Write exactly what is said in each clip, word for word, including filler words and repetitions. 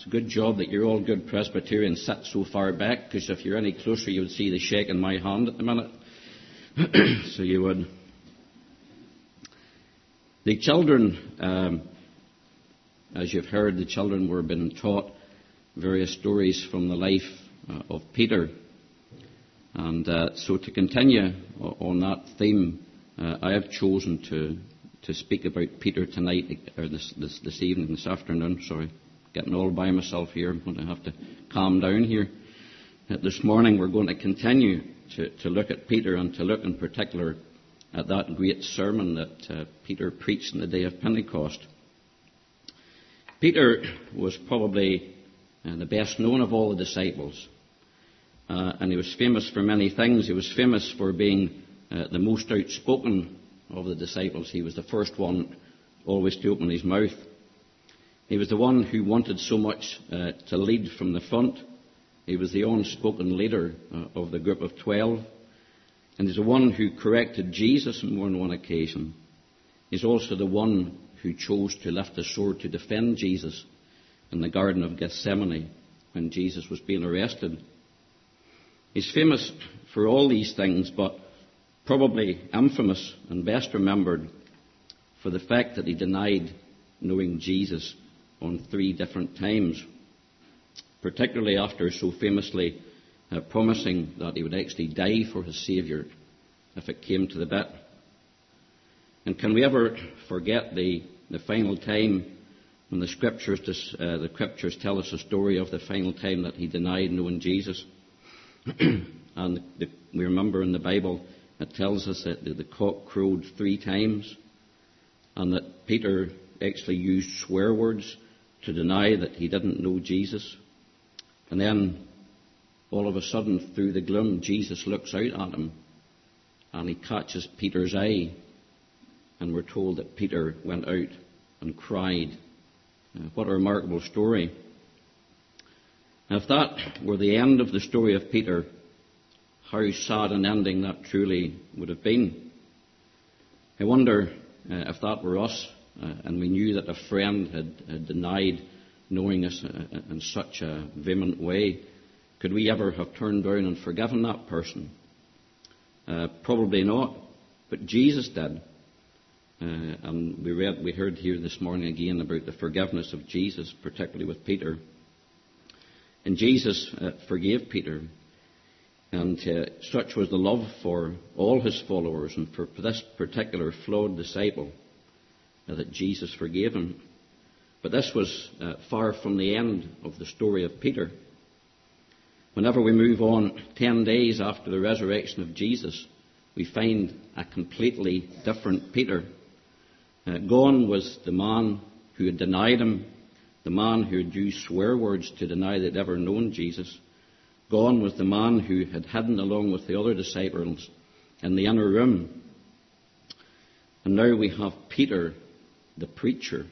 It's a good job that you're all good Presbyterians sit so far back, because if you're any closer you would see the shake in my hand at the minute. So you would. The children, um, as you've heard, the children were being taught various stories from the life uh, of Peter. And uh, so to continue on that theme, uh, I have chosen to, to speak about Peter tonight, or this, this, this evening, this afternoon, sorry. Getting all by myself here. I'm going to have to calm down here. Uh, this morning we're going to continue to, to look at Peter, and to look in particular at that great sermon that uh, Peter preached on the day of Pentecost. Peter was probably uh, the best known of all the disciples. Uh, and he was famous for many things. He was famous for being uh, the most outspoken of the disciples. He was the first one always to open his mouth. He was the one who wanted so much uh, to lead from the front. He was the unspoken leader uh, of the group of twelve. And he's the one who corrected Jesus on more than one occasion. He's also the one who chose to lift a sword to defend Jesus in the Garden of Gethsemane when Jesus was being arrested. He's famous for all these things, but probably infamous and best remembered for the fact that he denied knowing Jesus on three different times, particularly after so famously uh, promising that he would actually die for his Saviour if it came to the bit. And can we ever forget the, the final time when the scriptures, uh, the scriptures tell us the story of the final time that he denied knowing Jesus? And the, we remember in the Bible it tells us that the, the cock crowed three times, and that Peter actually used swear words to deny that he didn't know Jesus. And then all of a sudden, through the gloom, Jesus looks out at him and he catches Peter's eye, and we're told that Peter went out and cried. Uh, what a remarkable story. And if that were the end of the story of Peter, how sad an ending that truly would have been. I wonder uh, if that were us, uh, and we knew that a friend had, had denied knowing us uh, in such a vehement way, could we ever have turned down and forgiven that person? Uh, probably not. But Jesus did. Uh, and we read, we heard here this morning again about the forgiveness of Jesus, particularly with Peter. And Jesus uh, forgave Peter. And uh, such was the love for all his followers, and for this particular flawed disciple, uh, that Jesus forgave him. But this was uh, far from the end of the story of Peter. Whenever we move on ten days after the resurrection of Jesus, we find a completely different Peter. Uh, gone was the man who had denied him, the man who had used swear words to deny that he'd ever known Jesus. Gone was the man who had hidden along with the other disciples in the inner room. And now we have Peter, the preacher,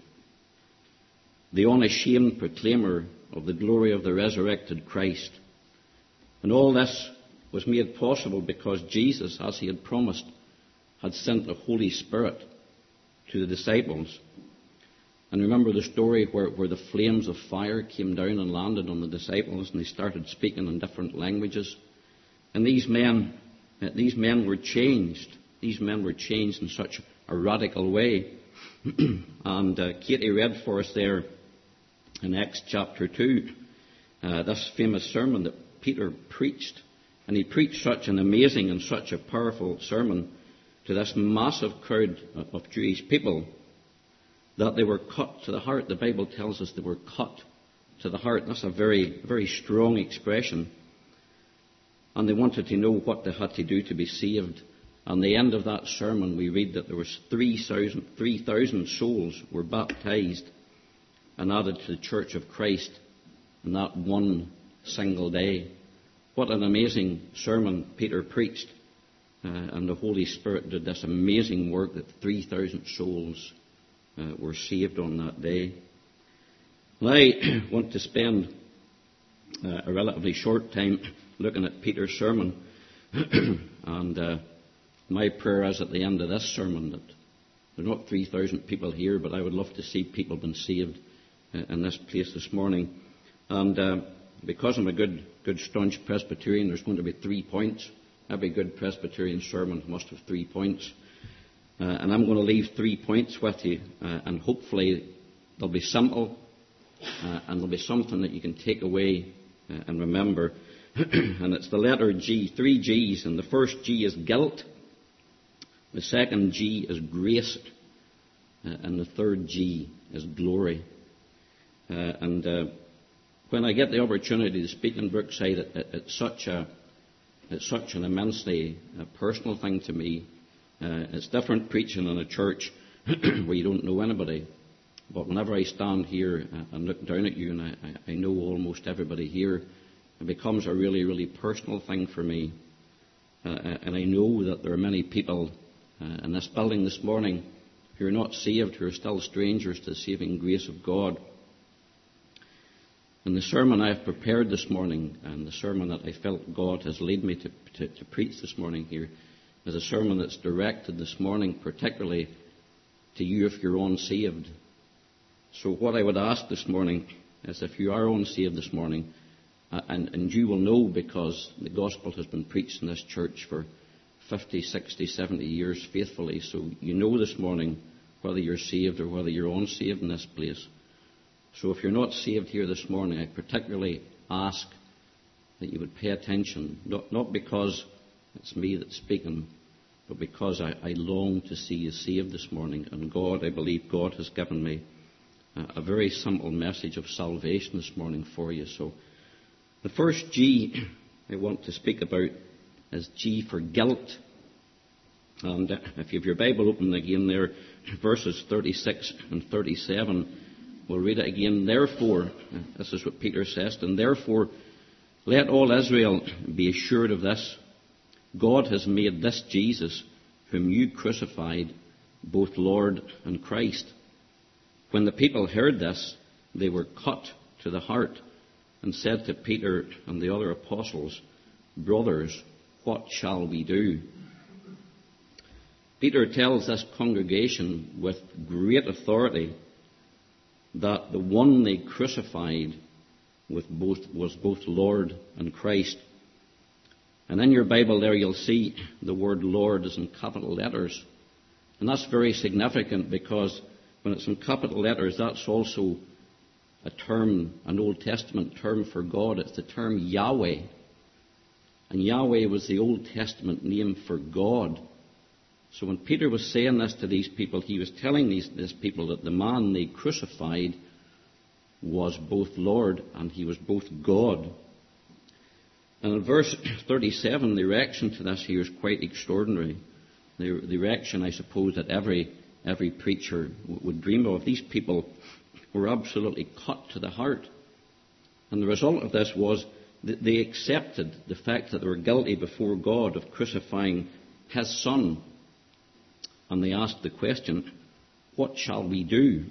the unashamed proclaimer of the glory of the resurrected Christ. And all this was made possible because Jesus, as he had promised, had sent the Holy Spirit to the disciples. And remember the story where, where the flames of fire came down and landed on the disciples, and they started speaking in different languages. And these men, uh, these men were changed. These men were changed in such a radical way. And uh, Katie read for us there in Acts chapter two, uh, this famous sermon that Peter preached. And he preached such an amazing and such a powerful sermon to this massive crowd of Jewish people that they were cut to the heart. The Bible tells us they were cut to the heart. That's a very, very strong expression. And they wanted to know what they had to do to be saved. On the end of that sermon, we read that there was three thousand souls were baptized and added to the Church of Christ in that one single day. What an amazing sermon Peter preached. Uh, and the Holy Spirit did this amazing work that three thousand souls uh, were saved on that day. And I want to spend uh, a relatively short time looking at Peter's sermon. And uh, my prayer is at the end of this sermon that there are not three thousand people here, but I would love to see people being saved uh, in this place this morning. And uh, because I'm a good, good staunch Presbyterian, there's going to be three points. Every good Presbyterian sermon must have three points. Uh, and I'm going to leave three points with you, uh, and hopefully they'll be simple, uh, and they'll be something that you can take away uh, and remember. And it's the letter G, three G's, and the first G is guilt, the second G is grace, uh, and the third G is glory. Uh, and uh, when I get the opportunity to speak in Brookside, it, it, it's such a it's such an immensely uh, personal thing to me. Uh, it's different preaching in a church where you don't know anybody. But whenever I stand here and look down at you, and I, I know almost everybody here, it becomes a really, really personal thing for me. Uh, and I know that there are many people uh, in this building this morning who are not saved, who are still strangers to the saving grace of God. And the sermon I have prepared this morning, and the sermon that I felt God has led me to, to, to preach this morning here, is a sermon that's directed this morning particularly to you if you're unsaved. So what I would ask this morning is, if you are unsaved this morning, uh, and, and you will know because the gospel has been preached in this church for fifty, sixty, seventy years faithfully, so you know this morning whether you're saved or whether you're unsaved in this place. So if you're not saved here this morning, I particularly ask that you would pay attention, not, not because it's me that's speaking, but because I, I long to see you saved this morning. And God, I believe God has given me a, a very simple message of salvation this morning for you. So the first G I want to speak about is G for guilt. And if you have your Bible open again there, verses thirty-six and thirty-seven, we'll read it again. Therefore, this is what Peter says, and therefore let all Israel be assured of this: God has made this Jesus, whom you crucified, both Lord and Christ. When the people heard this, they were cut to the heart and said to Peter and the other apostles, Brothers, what shall we do? Peter tells this congregation with great authority that the one they crucified with both, was both Lord and Christ. And in your Bible there you'll see the word Lord is in capital letters. And that's very significant because when it's in capital letters, that's also a term, an Old Testament term for God. It's the term Yahweh. And Yahweh was the Old Testament name for God. So when Peter was saying this to these people, he was telling these, these people that the man they crucified was both Lord and he was both God. And in verse thirty-seven, the reaction to this here is quite extraordinary. The, the reaction, I suppose, that every every preacher w- would dream of. These people were absolutely cut to the heart. And the result of this was that they accepted the fact that they were guilty before God of crucifying His Son. And they asked the question, what shall we do?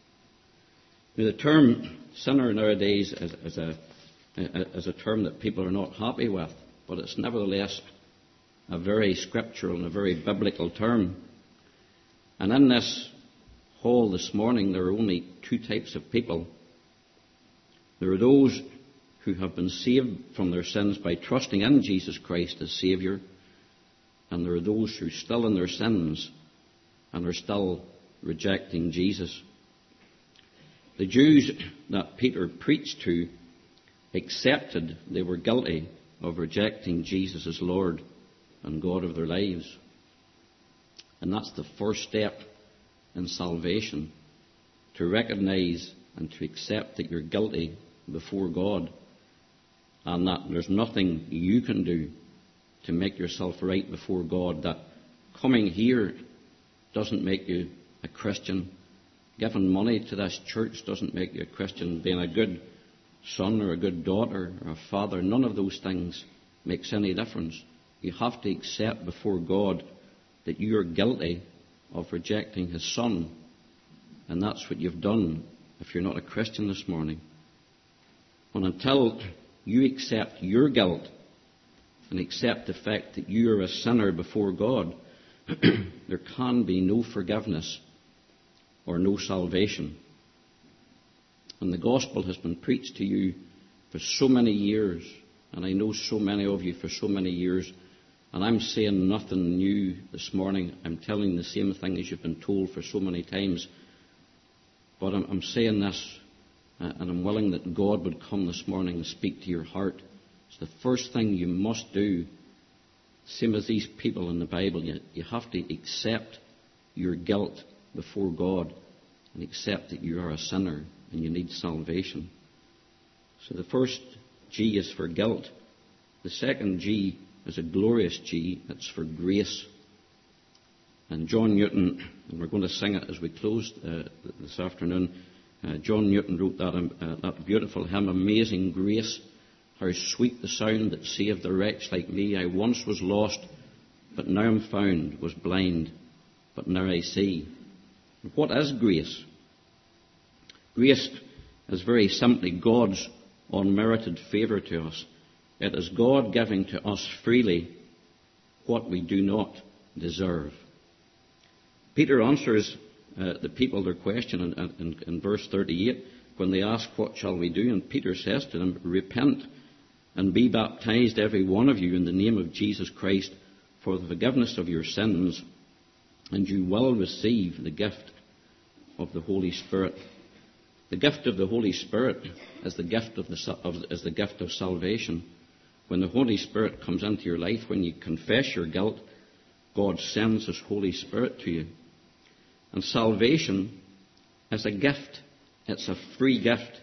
Now, the term sinner nowadays is, is, a, is a term that people are not happy with, but it's nevertheless a very scriptural and a very biblical term. And in this hall this morning, there are only two types of people. There are those who have been saved from their sins by trusting in Jesus Christ as Saviour, and there are those who are still in their sins and are still rejecting Jesus. The Jews that Peter preached to accepted they were guilty of rejecting Jesus as Lord and God of their lives. And that's the first step in salvation, to recognize and to accept that you're guilty before God and that there's nothing you can do to make yourself right before God, that coming here doesn't make you a Christian. Giving money to this church doesn't make you a Christian. Being a good son or a good daughter or a father, none of those things makes any difference. You have to accept before God that you are guilty of rejecting His Son. And that's what you've done if you're not a Christian this morning. And until you accept your guilt and accept the fact that you are a sinner before God, there can be no forgiveness or no salvation. And the gospel has been preached to you for so many years, and I know so many of you for so many years, and I'm saying nothing new this morning. I'm telling the same thing as you've been told for so many times. But I'm, I'm saying this, uh, and I'm willing that God would come this morning and speak to your heart. It's the first thing you must do. Same as these people in the Bible, you, you have to accept your guilt before God and accept that you are a sinner and you need salvation. So the first G is for guilt. The second G is a glorious G. It's for grace. And John Newton, and we're going to sing it as we close uh, this afternoon, uh, John Newton wrote that, um, uh, that beautiful hymn, Amazing Grace. How sweet the sound that saved a wretch like me. I once was lost, but now am found, was blind, but now I see. What is grace? Grace is very simply God's unmerited favour to us. It is God giving to us freely what we do not deserve. Peter answers uh, the people their question in, in, in verse thirty-eight when they ask, what shall we do? And Peter says to them, repent and be baptized every one of you in the name of Jesus Christ for the forgiveness of your sins, and you will receive the gift of the Holy Spirit. The gift of the Holy Spirit is the gift of the of, is the gift of salvation. When the Holy Spirit comes into your life, when you confess your guilt, God sends His Holy Spirit to you. And salvation is a gift. It's a free gift.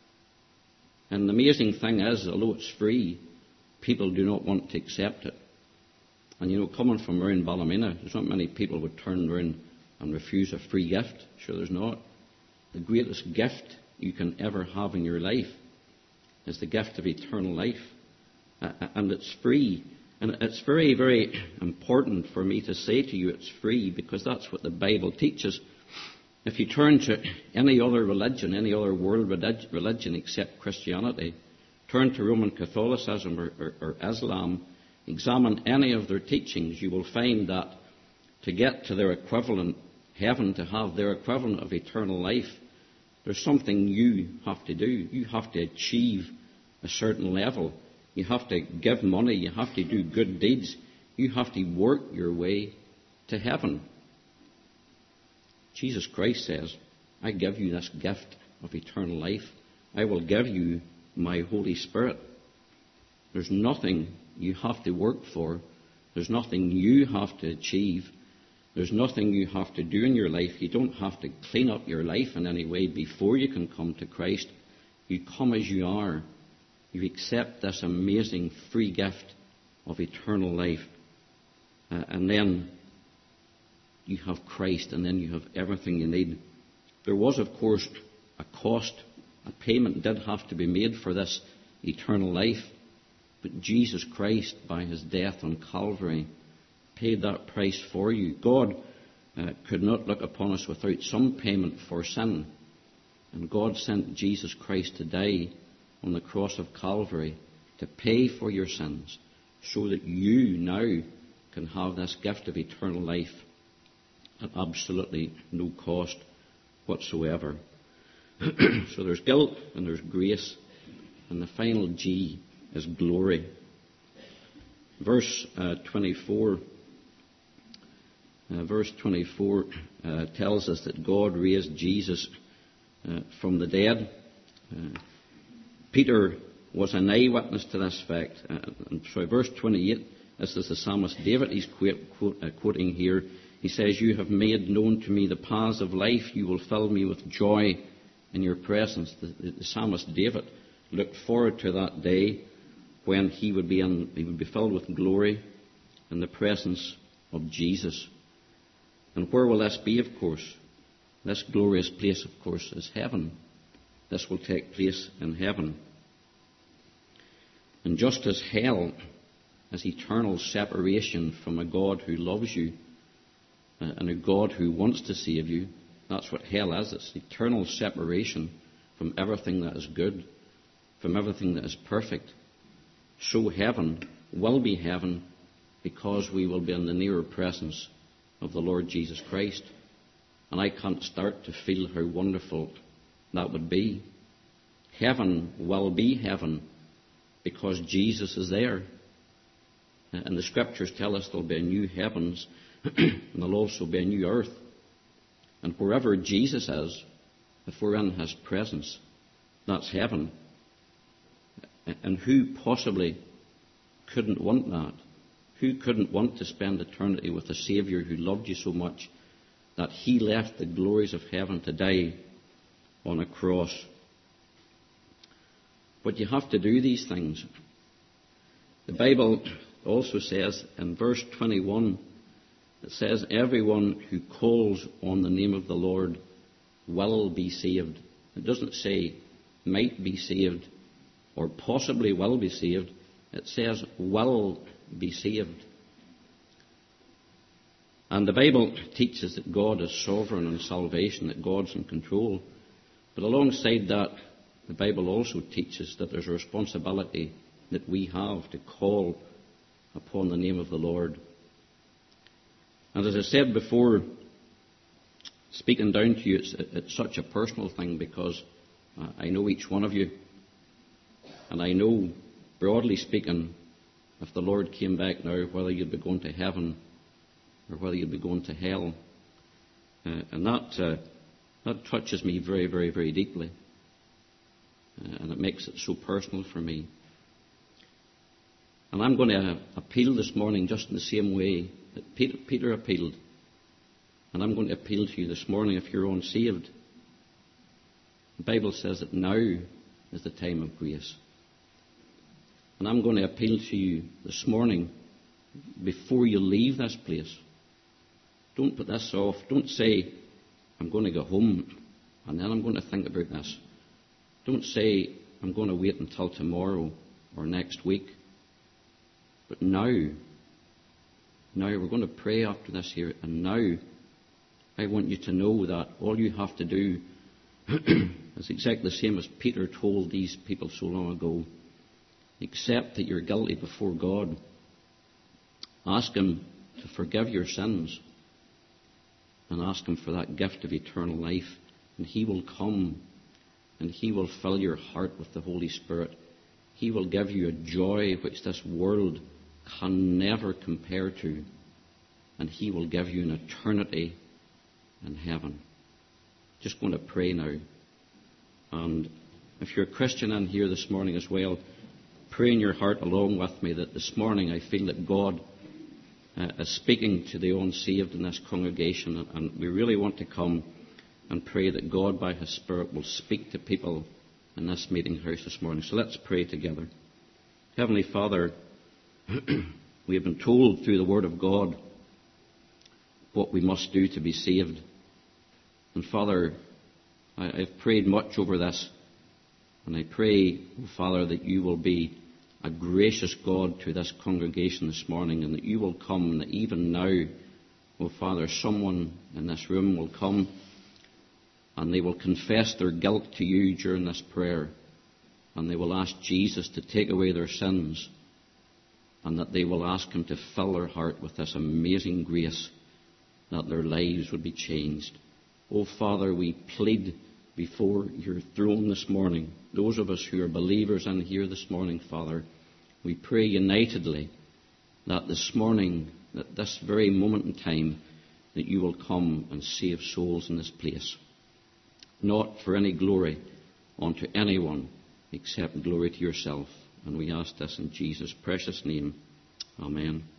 And the amazing thing is, although it's free, people do not want to accept it. And you know, coming from around Ballymena, there's not many people would turn around and refuse a free gift. Sure, there's not. The greatest gift you can ever have in your life is the gift of eternal life. Uh, and it's free. And it's very, very important for me to say to you it's free, because that's what the Bible teaches. If you turn to any other religion, any other world religion except Christianity, turn to Roman Catholicism or, or, or Islam, examine any of their teachings, you will find that to get to their equivalent heaven, to have their equivalent of eternal life, there's something you have to do. You have to achieve a certain level. You have to give money. You have to do good deeds. You have to work your way to heaven. Jesus Christ says, I give you this gift of eternal life. I will give you my Holy Spirit. There's nothing you have to work for. There's nothing you have to achieve. There's nothing you have to do in your life. You don't have to clean up your life in any way before you can come to Christ. You come as you are. You accept this amazing free gift of eternal life. Uh, and then you have Christ, and then you have everything you need. There was, of course, a cost. A payment did have to be made for this eternal life. But Jesus Christ, by His death on Calvary, paid that price for you. God uh, could not look upon us without some payment for sin. And God sent Jesus Christ to die on the cross of Calvary to pay for your sins, so that you now can have this gift of eternal life at absolutely no cost whatsoever. So there's guilt and there's grace, and the final G is glory. Verse uh, twenty-four, uh, verse twenty-four uh, tells us that God raised Jesus uh, from the dead. Uh, Peter was an eyewitness to this fact. Uh, and so verse twenty-eight, this is the psalmist David he's quote, quote, uh, quoting here. He says, you have made known to me the paths of life. You will fill me with joy in your presence. The, the, the psalmist David looked forward to that day when he would be in, he would be filled with glory in the presence of Jesus. And where will this be, of course? This glorious place, of course, is heaven. This will take place in heaven. And just as hell is eternal separation from a God who loves you uh, and a God who wants to save you, that's what hell is. It's eternal separation from everything that is good, from everything that is perfect. So heaven will be heaven because we will be in the nearer presence of the Lord Jesus Christ. And I can't start to feel how wonderful that would be. heaven will be heaven because Jesus is there. And the Scriptures tell us there'll be a new heavens and there'll also be a new earth. And wherever Jesus is, if we're in His presence, that's heaven. And who possibly couldn't want that? Who couldn't want to spend eternity with a Saviour who loved you so much that He left the glories of heaven to die on a cross? But you have to do these things. The Bible also says in verse twenty-one, it says, everyone who calls on the name of the Lord will be saved. It doesn't say might be saved or possibly will be saved. It says will be saved. And the Bible teaches that God is sovereign in salvation, that God's in control. But alongside that, the Bible also teaches that there's a responsibility that we have to call upon the name of the Lord. And as I said before, speaking down to you, it's, it's such a personal thing because uh, I know each one of you. And I know, broadly speaking, if the Lord came back now, whether you'd be going to heaven or whether you'd be going to hell. Uh, and that, uh, that touches me very, very, very deeply. Uh, and it makes it so personal for me. And I'm going to appeal this morning just in the same way that Peter, Peter appealed. And I'm going to appeal to you this morning if you're unsaved. The Bible says that now is the time of grace. And I'm going to appeal to you this morning before you leave this place. Don't put this off. Don't say, I'm going to go home and then I'm going to think about this. Don't say, I'm going to wait until tomorrow or next week. But now, now we're going to pray after this here, and now I want you to know that all you have to do is exactly the same as Peter told these people so long ago. Accept that you're guilty before God. Ask Him to forgive your sins and ask Him for that gift of eternal life, and He will come and He will fill your heart with the Holy Spirit. He will give you a joy which this world can never compare to, and He will give you an eternity in heaven. Just going to pray now. And if you're a Christian in here this morning as well, pray in your heart along with me that this morning I feel that God uh, is speaking to the unsaved in this congregation, and we really want to come and pray that God by His Spirit will speak to people in this meeting house this morning. So let's pray together. Heavenly Father, we have been told through the Word of God what we must do to be saved. And Father, I, I've prayed much over this, and I pray, oh Father, that You will be a gracious God to this congregation this morning, and that You will come, and that even now, oh Father, someone in this room will come and they will confess their guilt to You during this prayer, and they will ask Jesus to take away their sins, and that they will ask Him to fill their heart with this amazing grace, that their lives would be changed. Oh Father, we plead before Your throne this morning, those of us who are believers in here this morning, Father, we pray unitedly that this morning, that this very moment in time, that You will come and save souls in this place. Not for any glory unto anyone, except glory to Yourself. And we ask this in Jesus' precious name. Amen.